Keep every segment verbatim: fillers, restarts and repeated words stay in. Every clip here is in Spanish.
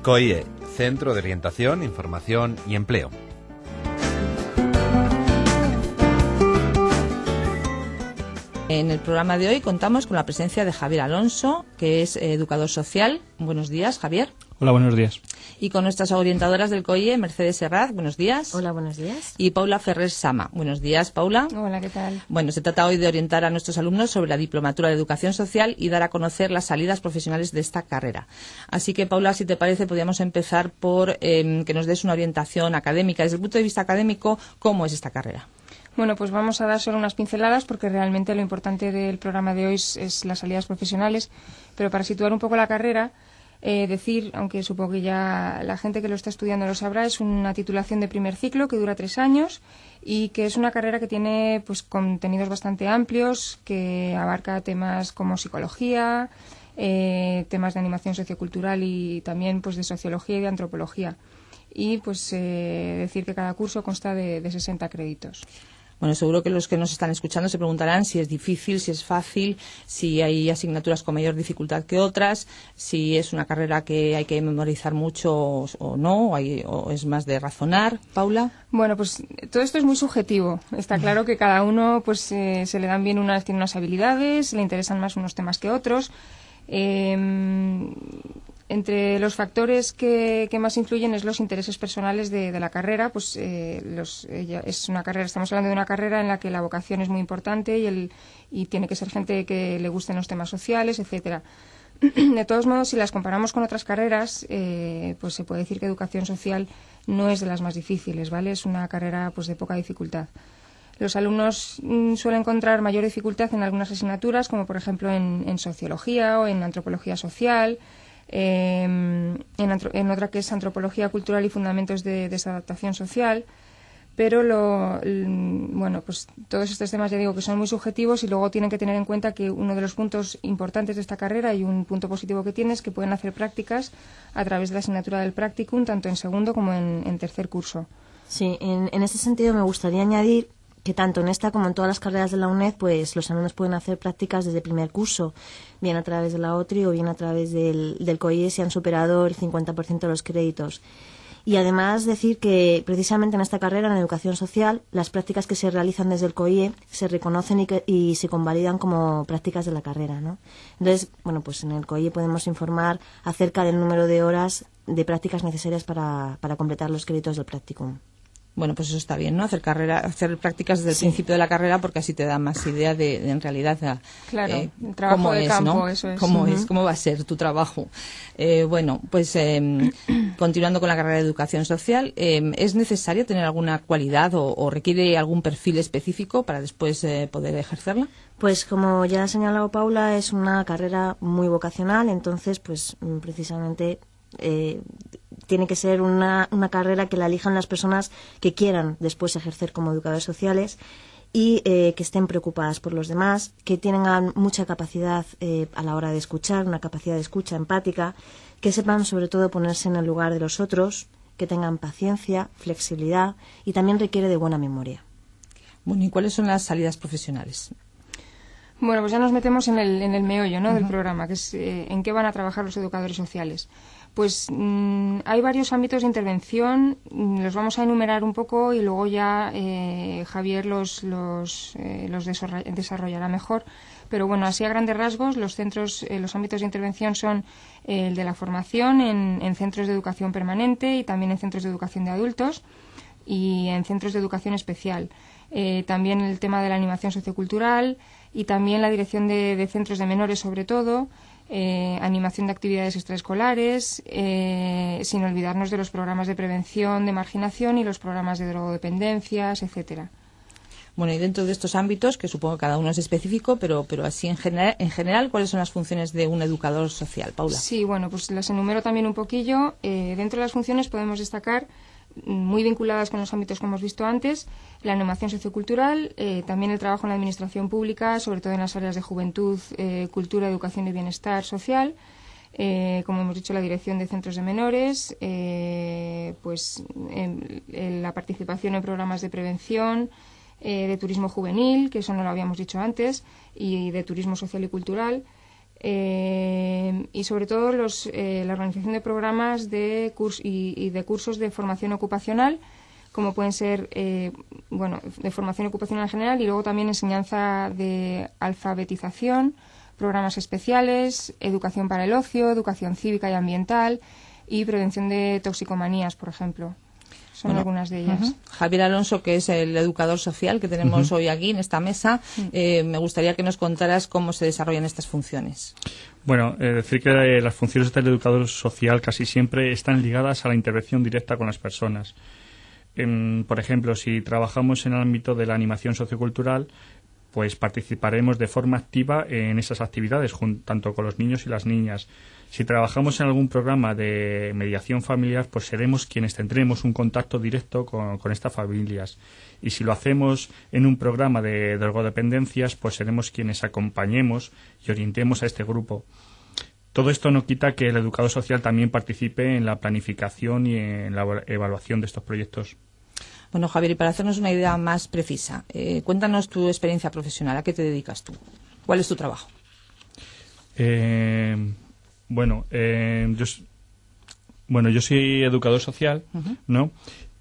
COIE, Centro de Orientación, Información y Empleo. En el programa de hoy contamos con la presencia de Javier Alonso, que es educador social. Buenos días, Javier. Hola, buenos días. Y con nuestras orientadoras del COIE, Mercedes Serrat. Buenos días. Hola, buenos días. Y Paula Ferrer Sama. Buenos días, Paula. Hola, ¿qué tal? Bueno, se trata hoy de orientar a nuestros alumnos sobre la diplomatura de educación social y dar a conocer las salidas profesionales de esta carrera. Así que, Paula, si te parece, podríamos empezar por eh, que nos des una orientación académica. Desde el punto de vista académico, ¿cómo es esta carrera? Bueno, pues vamos a dar solo unas pinceladas porque realmente lo importante del programa de hoy es, es las salidas profesionales. Pero para situar un poco la carrera, eh, decir, aunque supongo que ya la gente que lo está estudiando lo sabrá, es una titulación de primer ciclo que dura tres años y que es una carrera que tiene pues contenidos bastante amplios, que abarca temas como psicología, eh, temas de animación sociocultural y también pues de sociología y de antropología. Y pues eh, decir que cada curso consta de, de sesenta créditos. Bueno, seguro que los que nos están escuchando se preguntarán si es difícil, si es fácil, si hay asignaturas con mayor dificultad que otras, si es una carrera que hay que memorizar mucho o, o no, o, hay, o es más de razonar. Paula. Bueno, pues todo esto es muy subjetivo. Está claro que cada uno pues eh, se le dan bien unas, tiene unas habilidades, le interesan más unos temas que otros. Eh, Entre los factores que, que más influyen es los intereses personales de, de la carrera. Pues eh, los, ella, es una carrera, estamos hablando de una carrera en la que la vocación es muy importante y, el, y tiene que ser gente que le gusten los temas sociales, etcétera. De todos modos, si las comparamos con otras carreras, eh, pues se puede decir que educación social no es de las más difíciles, ¿vale? Es una carrera pues de poca dificultad. Los alumnos mm, suelen encontrar mayor dificultad en algunas asignaturas, como por ejemplo en, en sociología o en antropología social. Eh, en, antro, en otra que es antropología cultural y fundamentos de desadaptación social, pero lo, bueno, pues todos estos temas ya digo que son muy subjetivos y luego tienen que tener en cuenta que uno de los puntos importantes de esta carrera y un punto positivo que tiene es que pueden hacer prácticas a través de la asignatura del practicum tanto en segundo como en, en tercer curso. Sí, en, en ese sentido me gustaría añadir que tanto en esta como en todas las carreras de la UNED, pues los alumnos pueden hacer prácticas desde el primer curso, bien a través de la OTRI o bien a través del, del COIE si han superado el cincuenta por ciento de los créditos. Y además decir que precisamente en esta carrera, en educación social, las prácticas que se realizan desde el COIE se reconocen y, que, y se convalidan como prácticas de la carrera, ¿no? Entonces, bueno, pues en el COIE podemos informar acerca del número de horas de prácticas necesarias para, para completar los créditos del practicum. Bueno, pues eso está bien, ¿no? Hacer carrera, hacer prácticas desde el sí. principio de la carrera porque así te da más idea de, de en realidad claro, eh, el trabajo cómo de es, campo, ¿no? eso es. Cómo Uh-huh. es, cómo va a ser tu trabajo. Eh, bueno, pues eh, continuando con la carrera de educación social, eh, ¿es necesario tener alguna cualidad o, o requiere algún perfil específico para después eh, poder ejercerla? Pues como ya ha señalado Paula, es una carrera muy vocacional, entonces pues precisamente eh, tiene que ser una, una carrera que la elijan las personas que quieran después ejercer como educadores sociales y eh, que estén preocupadas por los demás, que tengan mucha capacidad eh, a la hora de escuchar, una capacidad de escucha empática, que sepan sobre todo ponerse en el lugar de los otros, que tengan paciencia, flexibilidad y también requiere de buena memoria. Bueno, ¿y cuáles son las salidas profesionales? Bueno, pues ya nos metemos en el, en el meollo, ¿no? Uh-huh. del programa, que es eh, en qué van a trabajar los educadores sociales. Pues mmm, hay varios ámbitos de intervención, los vamos a enumerar un poco y luego ya eh, Javier los, los, eh, los desarrollará mejor. Pero bueno, así a grandes rasgos, los centros, eh, los ámbitos de intervención son eh, el de la formación en, en centros de educación permanente y también en centros de educación de adultos y en centros de educación especial. Eh, también el tema de la animación sociocultural y también la dirección de, de centros de menores sobre todo. Eh, animación de actividades extraescolares, eh, sin olvidarnos de los programas de prevención de marginación y los programas de drogodependencias, etcétera. Bueno, y dentro de estos ámbitos, que supongo que cada uno es específico, pero, pero así en general, en general, ¿cuáles son las funciones de un educador social, Paula? Sí, bueno, pues las enumero también un poquillo. Eh, dentro de las funciones podemos destacar, muy vinculadas con los ámbitos que hemos visto antes, la animación sociocultural, eh, también el trabajo en la administración pública, sobre todo en las áreas de juventud, eh, cultura, educación y bienestar social, eh, como hemos dicho, la dirección de centros de menores, eh, pues en, en la participación en programas de prevención, eh, de turismo juvenil, que eso no lo habíamos dicho antes, y de turismo social y cultural. Eh, y sobre todo los, eh, la organización de programas de curs y, y de cursos de formación ocupacional, como pueden ser eh, bueno, de formación ocupacional en general, y luego también enseñanza de alfabetización, programas especiales, educación para el ocio, educación cívica y ambiental y prevención de toxicomanías, por ejemplo. Son bueno, algunas de ellas. Uh-huh. Javier Alonso, que es el educador social que tenemos uh-huh. hoy aquí en esta mesa, uh-huh. eh, me gustaría que nos contaras cómo se desarrollan estas funciones. Bueno, eh, decir que eh, las funciones del educador social casi siempre están ligadas a la intervención directa con las personas. Eh, por ejemplo, si trabajamos en el ámbito de la animación sociocultural, pues participaremos de forma activa en esas actividades, jun- tanto con los niños y las niñas. Si trabajamos en algún programa de mediación familiar, pues seremos quienes tendremos un contacto directo con, con estas familias. Y si lo hacemos en un programa de drogodependencias, pues seremos quienes acompañemos y orientemos a este grupo. Todo esto no quita que el educador social también participe en la planificación y en la evaluación de estos proyectos. Bueno, Javier, y para hacernos una idea más precisa, eh, cuéntanos tu experiencia profesional. ¿A qué te dedicas tú? ¿Cuál es tu trabajo? Eh... Bueno, eh, yo, bueno, yo soy educador social, uh-huh. ¿no?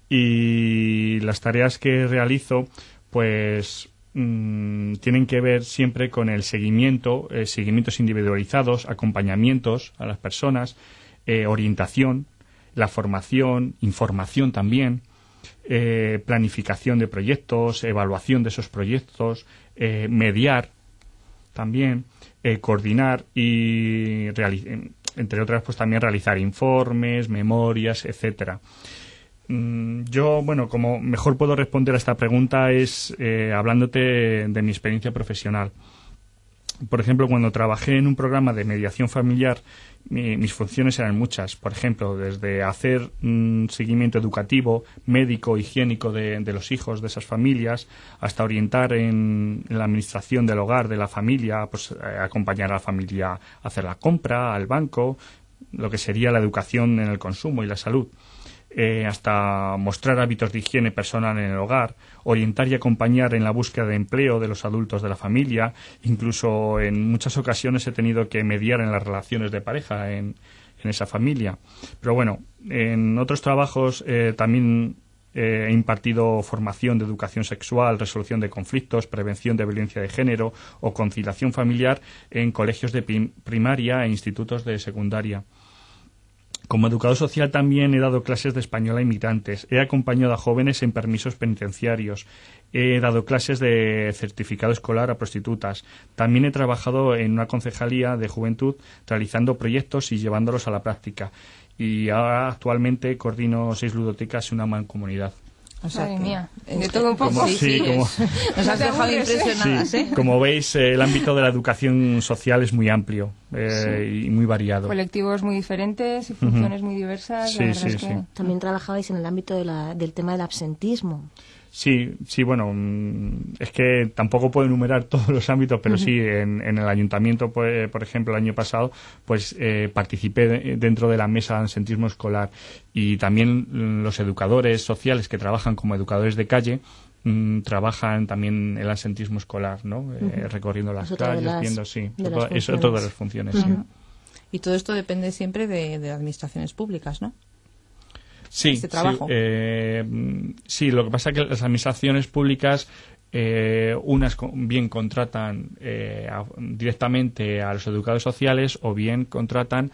Y las tareas que realizo, pues, mmm, tienen que ver siempre con el seguimiento, eh, seguimientos individualizados, acompañamientos a las personas, eh, orientación, la formación, información también, eh, planificación de proyectos, evaluación de esos proyectos, eh, mediar también. Eh, coordinar y reali- entre otras pues también realizar informes, memorias, etcétera. Mm, yo, bueno, como mejor puedo responder a esta pregunta es eh, hablándote de mi experiencia profesional. Por ejemplo, cuando trabajé en un programa de mediación familiar, mi, mis funciones eran muchas. Por ejemplo, desde hacer un seguimiento educativo, médico, higiénico de, de los hijos de esas familias, hasta orientar en, en la administración del hogar de la familia, pues eh, acompañar a la familia a hacer la compra, al banco, lo que sería la educación en el consumo y la salud. Eh, hasta mostrar hábitos de higiene personal en el hogar, orientar y acompañar en la búsqueda de empleo de los adultos de la familia. Incluso en muchas ocasiones he tenido que mediar en las relaciones de pareja en, en esa familia. Pero bueno, en otros trabajos eh, también eh, he impartido formación de educación sexual, resolución de conflictos, prevención de violencia de género o conciliación familiar en colegios de prim- primaria e institutos de secundaria. Como educador social también he dado clases de español a inmigrantes, he acompañado a jóvenes en permisos penitenciarios, he dado clases de certificado escolar a prostitutas. También he trabajado en una concejalía de juventud realizando proyectos y llevándolos a la práctica. Y ahora actualmente coordino seis ludotecas en una mancomunidad. O sea, Madre mía, de todo un poco. Como, sí, sí, como, nos has dejado impresionadas, sí, ¿eh? Como veis, eh, el ámbito de la educación social es muy amplio eh, sí. y muy variado. Colectivos muy diferentes y funciones uh-huh. muy diversas. Sí, sí, sí. Que... También trabajabais en el ámbito de la, del tema del absentismo. Sí, sí, bueno, es que tampoco puedo enumerar todos los ámbitos, pero uh-huh. sí, en, en el ayuntamiento, pues, por ejemplo, el año pasado, pues eh, participé de, dentro de la mesa de absentismo escolar, y también los educadores sociales que trabajan como educadores de calle mmm, trabajan también el absentismo escolar, ¿no? Uh-huh. Eh, recorriendo las calles, las, viendo, sí, todo, eso es todas las funciones. Uh-huh. Sí. Y todo esto depende siempre de, de administraciones públicas, ¿no? Sí, este trabajo. Sí, eh, sí, lo que pasa es que las administraciones públicas, eh, unas bien contratan eh, a, directamente a los educadores sociales, o bien contratan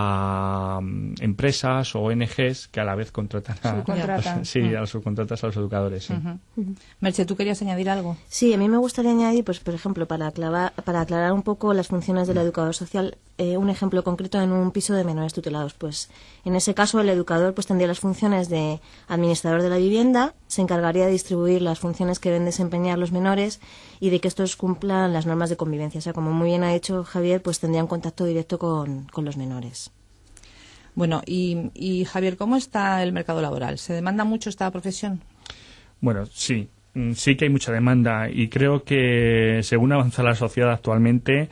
a um, empresas o O N Ges que a la vez contratan a, subcontratan. Los, sí, uh-huh. a los subcontratas a los educadores. Sí. Uh-huh. Uh-huh. Merche, ¿tú querías añadir algo? Sí, a mí me gustaría añadir, pues por ejemplo, para aclarar, para aclarar un poco las funciones del educador social, eh, un ejemplo concreto en un piso de menores tutelados. Pues en ese caso el educador pues tendría las funciones de administrador de la vivienda, se encargaría de distribuir las funciones que deben desempeñar los menores y de que estos cumplan las normas de convivencia. O sea, como muy bien ha dicho Javier, pues tendrían contacto directo con, con los menores. Bueno, y, y Javier, ¿cómo está el mercado laboral? ¿Se demanda mucho esta profesión? Bueno, sí, sí que hay mucha demanda, y creo que según avanza la sociedad actualmente,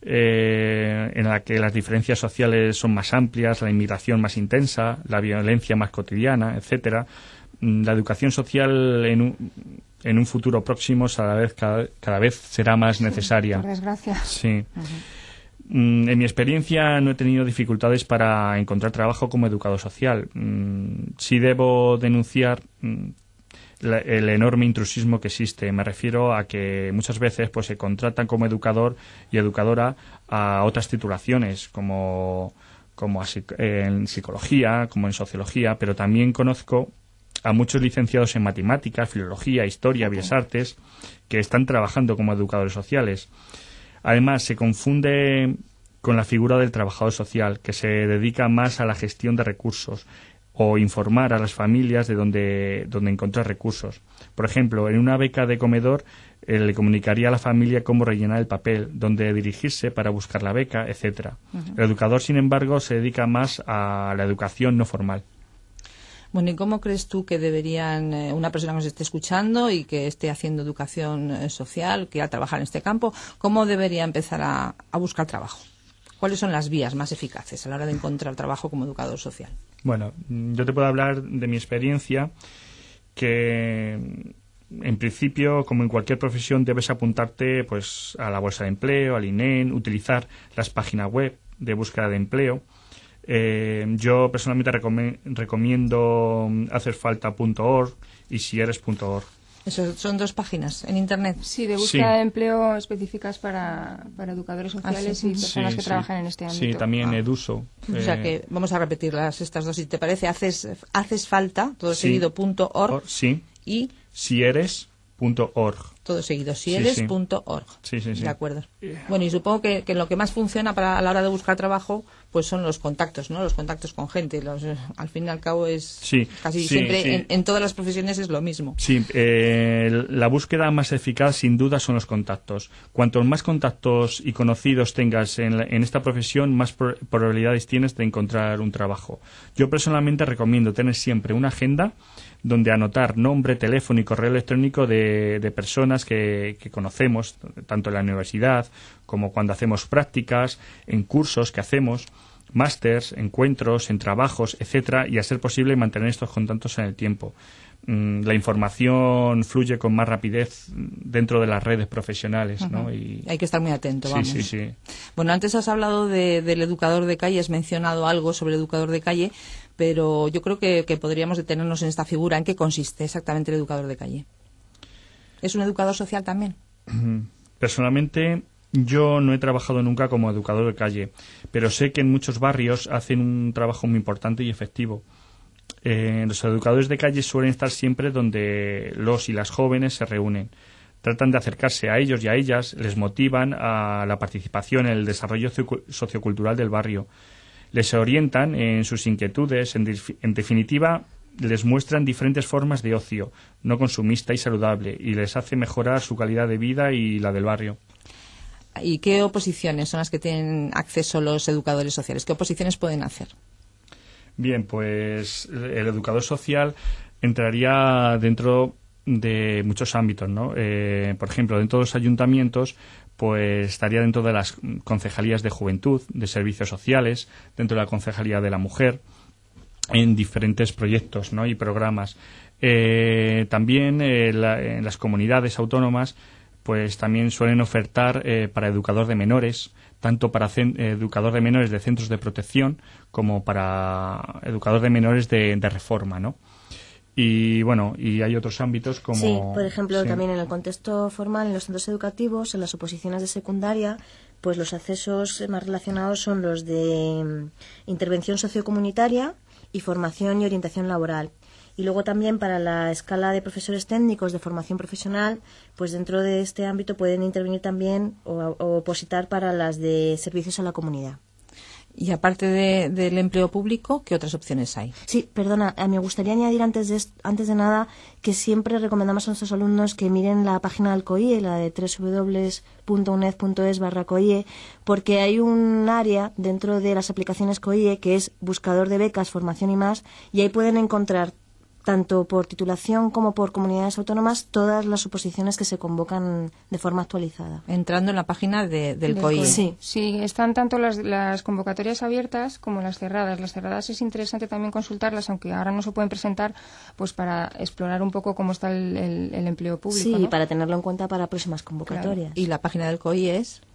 eh, en la que las diferencias sociales son más amplias, la inmigración más intensa, la violencia más cotidiana, etcétera, la educación social en un, en un futuro próximo cada vez, cada, cada vez será más necesaria. Por desgracia. Sí. Uh-huh. Mm, en mi experiencia no he tenido dificultades para encontrar trabajo como educador social. Mm, sí debo denunciar mm, la, el enorme intrusismo que existe. Me refiero a que muchas veces pues se contratan como educador y educadora a otras titulaciones, como, como a, en psicología, como en sociología, pero también conozco a muchos licenciados en matemáticas, filología, historia, bellas artes, que están trabajando como educadores sociales. Además, se confunde con la figura del trabajador social, que se dedica más a la gestión de recursos o informar a las familias de dónde, dónde encontrar recursos. Por ejemplo, en una beca de comedor eh, le comunicaría a la familia cómo rellenar el papel, dónde dirigirse para buscar la beca, etcétera. Uh-huh. El educador, sin embargo, se dedica más a la educación no formal. Bueno, ¿y cómo crees tú que deberían, eh, una persona que nos esté escuchando y que esté haciendo educación eh, social, que quiera trabajar en este campo, cómo debería empezar a, a buscar trabajo? ¿Cuáles son las vías más eficaces a la hora de encontrar trabajo como educador social? Bueno, yo te puedo hablar de mi experiencia, que en principio, como en cualquier profesión, debes apuntarte pues a la bolsa de empleo, al I N E M, utilizar las páginas web de búsqueda de empleo. Eh, yo personalmente recom- recomiendo hacerfalta punto org y sieres punto org. Eso son dos páginas en Internet. Sí, de búsqueda sí. de empleo específicas para, para educadores sociales ah, sí. y personas sí, que sí. trabajan en este ámbito. Sí, también ah. Eduso. O eh... sea que vamos a repetirlas estas dos, si te parece. Haces, haces falta, todo sí. seguido, punto org. Or, sí. Y sieres punto org. Todo seguido, sieres punto org. Sí, sí, sí. De acuerdo. Bueno, y supongo que, que lo que más funciona para a la hora de buscar trabajo pues son los contactos, ¿no? Los contactos con gente. Los, eh, al fin y al cabo es sí, casi sí, siempre sí. En, en todas las profesiones es lo mismo. Sí, eh, la búsqueda más eficaz sin duda son los contactos. Cuantos más contactos y conocidos tengas en, la, en esta profesión, más pro- probabilidades tienes de encontrar un trabajo. Yo personalmente recomiendo tener siempre una agenda donde anotar nombre, teléfono y correo electrónico de, de personas que, que conocemos, tanto en la universidad como cuando hacemos prácticas, en cursos que hacemos, másters, encuentros, en trabajos, etcétera, y a ser posible mantener estos contactos en el tiempo. Mm, la información fluye con más rapidez dentro de las redes profesionales, uh-huh. ¿no? Y hay que estar muy atento, sí, vamos. Sí, sí. Bueno, antes has hablado de, del educador de calle, has mencionado algo sobre el educador de calle, pero yo creo que, que podríamos detenernos en esta figura. ¿En qué consiste exactamente el educador de calle? ¿Es un educador social también? Personalmente, yo no he trabajado nunca como educador de calle, pero sé que en muchos barrios hacen un trabajo muy importante y efectivo. Eh, los educadores de calle suelen estar siempre donde los y las jóvenes se reúnen. Tratan de acercarse a ellos y a ellas, les motivan a la participación en el desarrollo sociocultural del barrio. Les orientan en sus inquietudes, en, dif- en definitiva, les muestran diferentes formas de ocio, no consumista y saludable, y les hace mejorar su calidad de vida y la del barrio. ¿Y qué oposiciones son las que tienen acceso los educadores sociales? ¿Qué oposiciones pueden hacer? Bien, pues el educador social entraría dentro de muchos ámbitos, ¿no? Eh, por ejemplo, dentro de los ayuntamientos, pues estaría dentro de las concejalías de juventud, de servicios sociales, dentro de la concejalía de la mujer, en diferentes proyectos, ¿no? Y programas. Eh, también eh, la, en las comunidades autónomas, pues también suelen ofertar eh, para educador de menores, tanto para cen- educador de menores de centros de protección como para educador de menores de, de reforma, ¿no? Y bueno, y hay otros ámbitos como... Sí, por ejemplo, sí. también en el contexto formal, en los centros educativos, en las oposiciones de secundaria, pues los accesos más relacionados son los de mm, intervención sociocomunitaria y formación y orientación laboral. Y luego también para la escala de profesores técnicos de formación profesional, pues dentro de este ámbito pueden intervenir también o, o opositar para las de servicios a la comunidad. Y aparte de, del empleo público, ¿qué otras opciones hay? Sí, perdona, eh, me gustaría añadir antes de, antes de nada que siempre recomendamos a nuestros alumnos que miren la página del COIE, la de doble u doble u doble u punto uned punto es barra COIE, porque hay un área dentro de las aplicaciones COIE que es buscador de becas, formación y más, y ahí pueden encontrar tanto por titulación como por comunidades autónomas, todas las oposiciones que se convocan de forma actualizada. Entrando en la página de, del, del COIE. Sí. Sí, están tanto las, las convocatorias abiertas como las cerradas. Las cerradas es interesante también consultarlas, aunque ahora no se pueden presentar, pues para explorar un poco cómo está el, el, el empleo público. Sí, ¿no? para tenerlo en cuenta para próximas convocatorias. Claro. ¿Y la página del COIE es?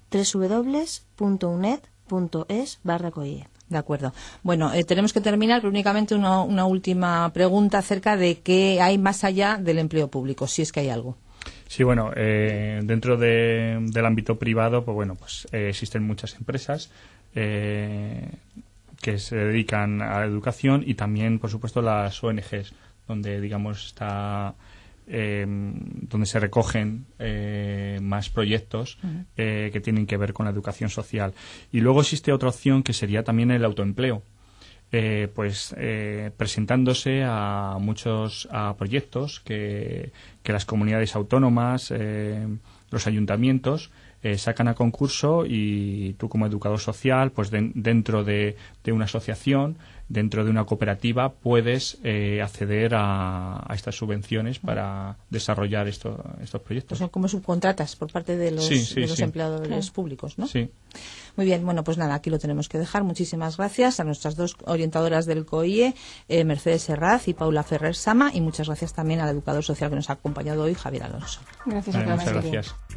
w punto uned punto es barra COIE. De acuerdo. Bueno, eh, tenemos que terminar, pero únicamente una, una última pregunta acerca de qué hay más allá del empleo público, si es que hay algo. Sí, bueno, eh, dentro de, del ámbito privado, pues bueno, pues eh, existen muchas empresas eh, que se dedican a la educación y también, por supuesto, las O N Ges, donde, digamos, está eh, donde se recogen eh, más proyectos uh-huh. eh, que tienen que ver con la educación social. Y luego existe otra opción que sería también el autoempleo. Eh, pues eh, presentándose a muchos a proyectos que, que las comunidades autónomas, eh, los ayuntamientos eh, sacan a concurso, y tú como educador social, pues de, dentro de, de una asociación, dentro de una cooperativa, puedes eh, acceder a, a estas subvenciones para desarrollar esto, estos proyectos. Pues son como subcontratas por parte de los, sí, sí, de los sí. empleadores sí. públicos, ¿no? Sí. Muy bien, bueno, pues nada, aquí lo tenemos que dejar. Muchísimas gracias a nuestras dos orientadoras del COIE, eh, Mercedes Herraz y Paula Ferrer Sama, y muchas gracias también al educador social que nos ha acompañado hoy, Javier Alonso. Gracias eh, a todos. Muchas gracias.